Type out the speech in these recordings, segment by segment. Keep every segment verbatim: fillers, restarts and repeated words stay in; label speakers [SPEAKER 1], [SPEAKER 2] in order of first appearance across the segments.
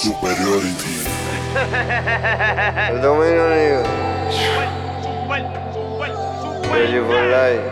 [SPEAKER 1] Superiority.
[SPEAKER 2] El dominio, nigga. Ready for life.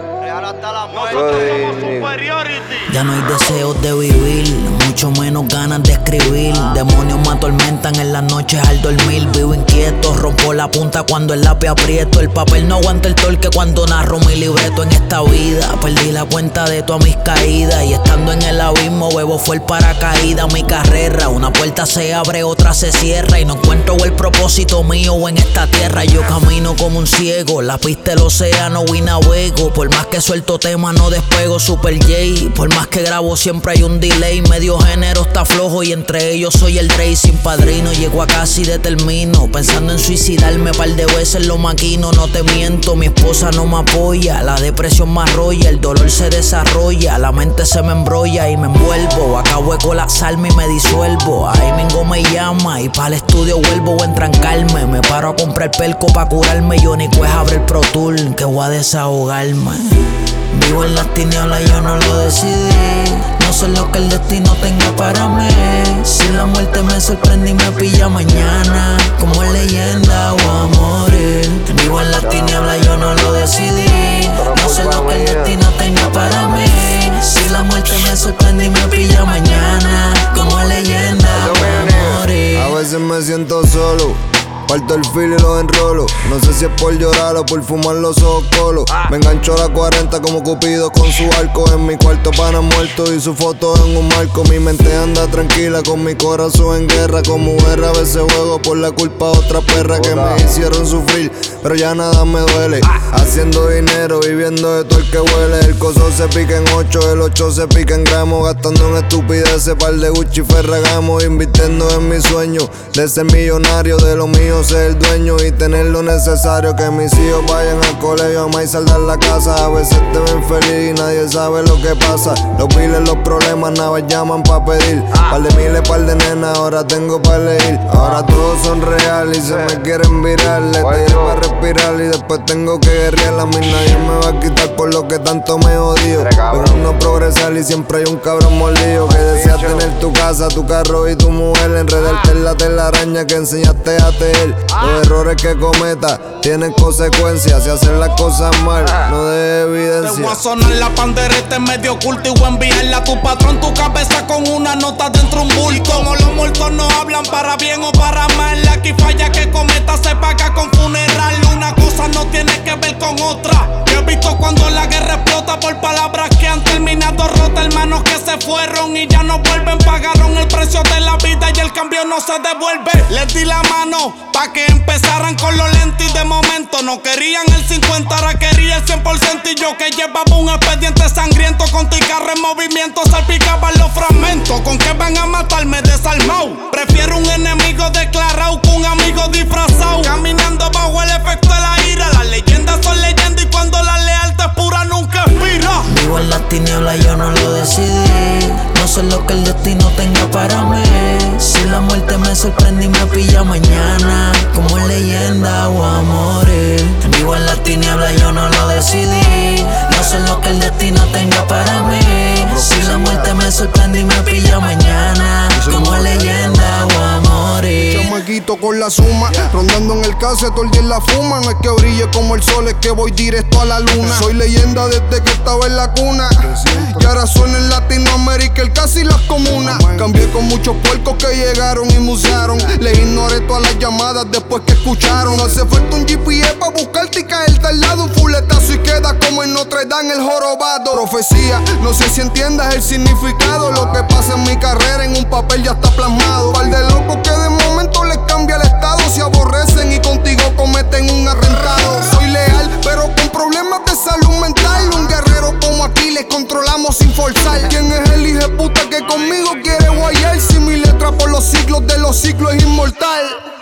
[SPEAKER 3] Ya no hay deseos de vivir, mucho menos ganas de escribir. Demonios me atormentan en las noches al dormir. Vivo inquieto, rompo la punta cuando el lápiz aprieto. El papel no aguanta el torque cuando narro mi libreto. En esta vida perdí la cuenta de todas mis caídas, y estando en el abismo bebo fue el paracaídas. Mi carrera, una puerta se abre, otra se cierra, y no encuentro el propósito mío en esta tierra. Yo camino como un ciego, la pista del océano y navego. Por más que suelto tema no despego, Super J. Por más que grabo siempre hay un delay. Medio género está flojo y entre ellos soy el Dre. Sin padrino llego a casa y determino, pensando en suicidarme par de veces lo maquino. No te miento, mi esposa no me apoya, la depresión me arrolla, el dolor se desarrolla, la mente se me embrolla y me envuelvo. Acabo de colapsarme y me disuelvo. Ahí Mingo me llama y para el estudio vuelvo a entrancarme. Me paro a comprar pelco pa' curarme. Johnny Quest abre el Pro Tour que voy a desahogarme. Vivo en las tinieblas, yo no lo decidí. No sé lo que el destino tenga para mí. Si la muerte me sorprende y me pilla mañana, como es leyenda voy a morir. Vivo en las tinieblas, yo no lo decidí. No sé lo que el destino tenga para mí. Si la muerte me sorprende y me pilla mañana, como es leyenda voy a morir.
[SPEAKER 2] A veces me siento solo, parto el fil y lo enrolo. No sé si es por llorar o por fumar los ojos colos. Me engancho a la cuarenta como Cupido con su arco. En mi cuarto pana muerto y su foto en un marco. Mi mente anda tranquila con mi corazón en guerra. Como mujer a veces juego por la culpa de otra perra que me hicieron sufrir, pero ya nada me duele. Haciendo dinero, viviendo de todo el que huele. El coso se pica en ocho, el ocho se pica en gramos. Gastando en estupideces, par de Gucci Ferragamo. Invirtiendo en mi sueño de ser millonario, de lo mío ser el dueño y tener lo necesario. Que mis hijos vayan al colegio, amar y saldar la casa. A veces te ven feliz y nadie sabe lo que pasa. Los piles, los problemas, nada llaman pa' pedir. Par de miles, par de nenas, ahora tengo pa' elegir. Ahora todos son reales y se me quieren virar. Le tiré pa' respirar y después tengo que guerrear. A mí nadie me va a quitar por lo que tanto me odio. Pero no progresar y siempre hay un cabrón mordido que desea tener tu casa, tu carro y tu mujer. Enredarte en la telaraña que enseñaste a tejer. Los errores que cometas tienen consecuencias. Si hacer las cosas mal, no dejes evidencia.
[SPEAKER 4] Te voy a sonar la pandereta en medio oculto y voy a enviarla a tu patrón, tu cabeza con una nota dentro un bulto. Como los muertos no hablan para bien o para mal, aquí falla que cometa se paga con funeral. Una cosa no tiene que ver con otra. Yo he visto cuando la guerra explota por palabras que han terminado rotas. Hermanos que se fueron y ya no vuelven. Pagaron el precio de la vida y el cambio no se devuelve. Les di la mano pa' que empezaran con lo lento y de momento no querían el cincuenta, ahora quería el cien por ciento. Y yo que llevaba un expediente sangriento con tu carro en movimiento, salpicaban los fragmentos. ¿Con qué van a matarme desarmado? Prefiero un enemigo declarado que un amigo disfrazado. Caminando bajo el efecto de la ira. Las leyendas son leyendas y cuando la lealtad es pura nunca expira.
[SPEAKER 3] Vivo en las tinieblas, yo no lo decidí. No sé lo que el destino tenga para mí. Si la muerte me sorprende y me pilla mañana, como es leyenda voy a morir. Vivo en las tinieblas, yo no lo decidí. No sé lo que el destino tenga para mí. Si la muerte me sorprende y me pilla mañana, como es leyenda voy a morir.
[SPEAKER 5] Chamaquito con la suma, rondando en el case, todo el día en la fuma. No es que brille como el sol, es que voy directo a la luna. Soy leyenda desde que estaba en la cuna, y ahora suena en Latinoamérica el casi las comunas. Cambié con muchos puercos que llegaron y musearon. Les ignoré todas las llamadas después que escucharon. No hace falta un G P S pa' buscarte y caerte al lado. Un fuletazo y queda como en Notre Dame el jorobado. Profecía, no sé si entiendas el significado. Lo que pasa en mi carrera en un papel ya está plasmado. Par de locos que de momento les cambia el estado. Se aborrecen y contigo cometen un atentado. Soy leal, pero con problemas de salud mental. Un guerrero como aquí les controlamos sin forzar. ¿Quién es el hijo de puta que conmigo quiere guayar? Si mi letra por los siglos de los siglos es inmortal.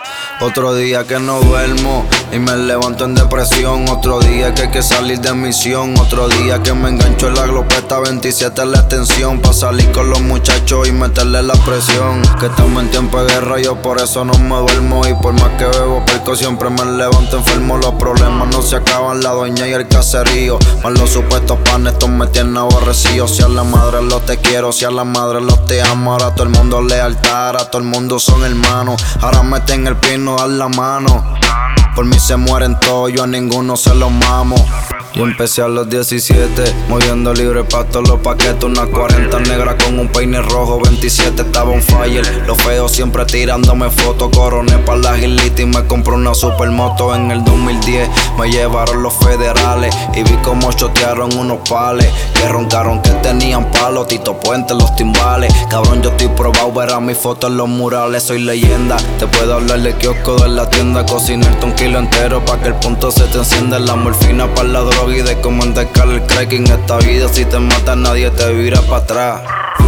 [SPEAKER 2] Otro día que no duermo y me levanto en depresión. Otro día que hay que salir de misión. Otro día que me engancho en la glopeta veintisiete en la extensión, pa' salir con los muchachos y meterle la presión. Que estamos en tiempo de guerra, yo por eso no me duermo. Y por más que bebo perco siempre me levanto enfermo. Los problemas no se acaban, la doña y el caserío. Más los supuestos panes, estos me tienen aborrecido. Si a la madre los te quiero, si a la madre los te amo. Ahora todo el mundo lealtad, ahora todo el mundo son hermanos. Ahora meten el pie y no dan la mano. Por mí se mueren todos, yo a ninguno se los mamo. Yo empecé a los diecisiete, moviendo libre pa' todos los paquetes. Una cuarenta negra con un peine rojo, veintisiete estaba on fire. Los feos siempre tirándome fotos, coroné pa' la gilita y me compré una supermoto. En el dos mil diez me llevaron los federales y vi como chotearon unos pales que roncaron que tenían palos, Tito Puente, los timbales. Cabrón, yo estoy probado, verás mi foto en los murales. Soy leyenda, te puedo hablar de kiosco de la tienda, cocinarte un kilo entero pa' que el punto se te encienda. La morfina pa' la droga y de cómo endercar el crack. En esta vida si te mata nadie te vira pa' atrás.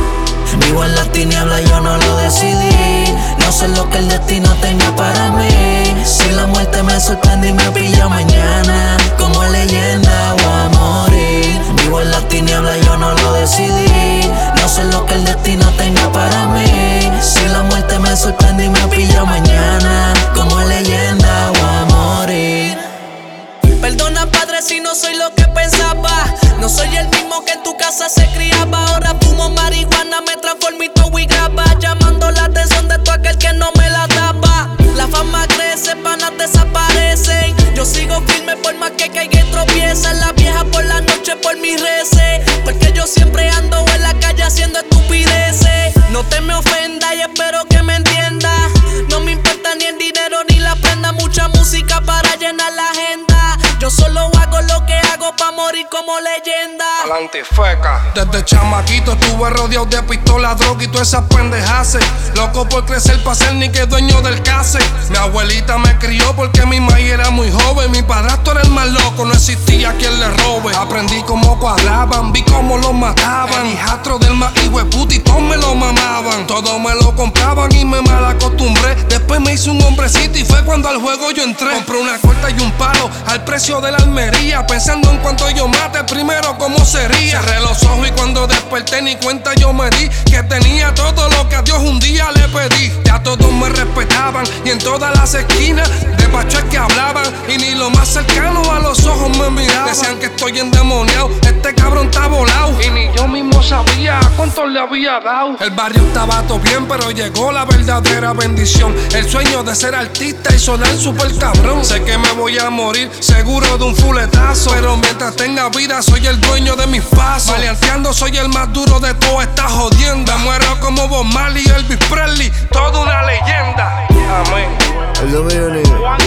[SPEAKER 3] Vivo en las tinieblas, yo no lo decidí. No sé lo que el destino tenga para mí. Si la muerte me sorprende y me pilla mañana, como leyenda voy a morir. Vivo en las tinieblas, yo no lo decidí. No sé lo que el destino tenga para mí. Si la muerte me sorprende y me pilla mañana, como leyenda voy a morir. Perdona, padre, si no soy lo que pensaba. No soy el mismo que en tu casa se criaba. Ahora fumo marihuana, me transformo y todo y graba. Llamando la atención de todo aquel que no me la tapa. La fama crece, panas desaparecen. Yo sigo firme por más que caiga y tropiece. La vieja por la noche por mis reces. Porque yo siempre ando en la calle haciendo estupideces. No te me ofendas y espero que me entiendas. No me importa ni el dinero ni la prenda. Mucha música para llenar la agenda. Yo solo hago lo que hago pa' morir como leyenda.
[SPEAKER 5] La antifeca. Desde chamaquito estuve rodeado de pistolas, droga y todas esas pendejaces. Loco por crecer pa' ser ni que dueño del case. Mi abuelita me crió porque mi maíz era muy joven. Mi padrastro era el más loco, no existía quien le robe. Aprendí cómo cuadraban, vi cómo los mataban. El hijastro del más hijo de puta y todos me lo mamaban. Todo me lo compraban y me mal acostumbré. Después me hice un hombrecito y fue cuando al juego yo entré. Compré una corta y un palo al precio de la Almería, pensando en cuanto yo mate primero cómo sería. Cerré los ojos y cuando desperté ni cuenta yo me di que tenía todo lo que a Dios un día le pedí. Ya todos me respetaban y en todas las esquinas de pacho es que hablaban y ni lo más cercano a los ojos me miraban. Decían que estoy endemoniado, este cabrón está volado y ni yo mismo sabía a cuánto le había dado. El barrio estaba todo bien pero llegó la verdadera bendición, el sueño de ser artista y sonar super cabrón. Sé que me voy a morir seguro de un fuletazo, pero mientras tenga vida soy el dueño de mis pasos. Maleanteando soy el más duro de toda esta jodienda. Me muero como Bob Marley y Elvis Presley, toda una leyenda. Amén.
[SPEAKER 2] El dominio, nigga.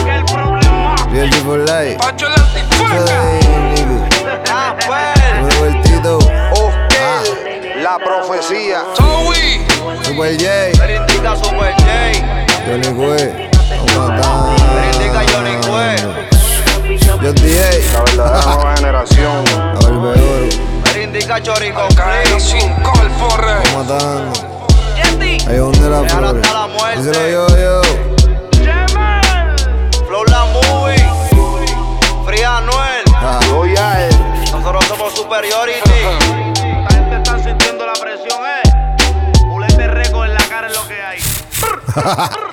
[SPEAKER 2] Y el G for Life.
[SPEAKER 5] Pacho el antifeca.
[SPEAKER 2] Ah, pues. Un vueltito.
[SPEAKER 1] Oscar, la profecía.
[SPEAKER 5] Towie.
[SPEAKER 2] Super J.
[SPEAKER 1] Verifica Super J.
[SPEAKER 2] Johnny Cue. Vamos a matar.
[SPEAKER 1] Verifica Johnny Cue.
[SPEAKER 2] Yo D A.
[SPEAKER 1] La verdadera nueva generación.
[SPEAKER 2] A ver, oro.
[SPEAKER 1] Verifica Chorico.
[SPEAKER 5] Cae sin corporre.
[SPEAKER 2] Vamos matando. Ahí donde la
[SPEAKER 1] Real
[SPEAKER 2] flores.
[SPEAKER 1] hasta la muerte.
[SPEAKER 2] Díselo yo, yo.
[SPEAKER 1] Flow la movie. Fría Anuel.
[SPEAKER 2] Ah.
[SPEAKER 1] Royal. Nosotros somos Superiority. Esta gente está sintiendo la presión, eh. Bulete récord en la cara es lo que hay.